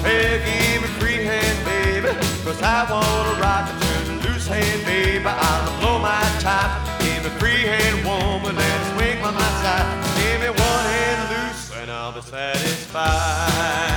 Hey, give me free hand, baby, 'cause I wanna rock and turn loose hand, baby. I wanna blow my top. Give me free hand, woman, and swing by my side. Give me one hand loose, and I'll be satisfied.